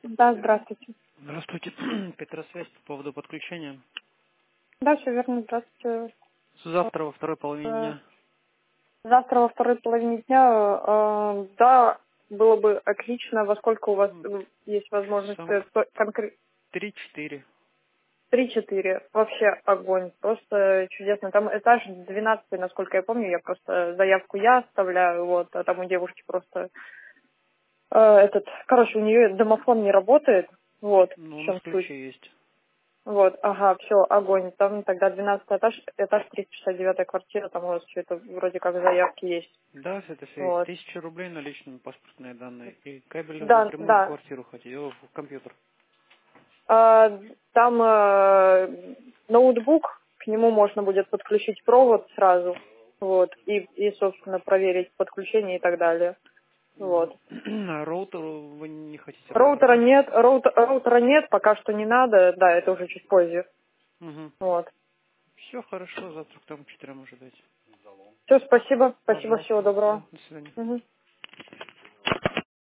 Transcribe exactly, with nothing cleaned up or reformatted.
Да, здравствуйте. Здравствуйте. Петросвязь по поводу подключения. Да, все верно, здравствуйте. Завтра во второй половине Э, дня. Завтра во второй половине дня, э, да, было бы отлично. Во сколько у вас М, э, есть возможность Сам э, конкретно? три-четыре. Три-четыре. Вообще огонь. Просто чудесно. Там этаж двенадцатый, насколько я помню. Я просто заявку я оставляю, вот, а там у девушки просто э, этот, короче, у нее домофон не работает. Вот, Ну, в у нас чем суть. ключи есть. Вот, ага, все, огонь. Там тогда двенадцатый этаж, этаж триста шестьдесят девятая квартира, там у вас все это вроде как заявки есть. Да, это все есть. Вот. Тысяча рублей наличными, паспортные данные. И кабель вы Да, прямую в да. квартиру хотите, о, в компьютер. А, там э, ноутбук, к нему можно будет подключить провод сразу. Вот. И, и, собственно, проверить подключение и так далее. Мгм. Вот. А роутер вы не хотите роутер, Роутера да? нет, роутер, роутера нет, пока что не надо, да, это уже чуть позже. Угу. Вот. Все хорошо, завтра к тому четырем ожидайте. Все, спасибо, спасибо, всего Пожалуйста. Да, доброго. до свидания. Мгм.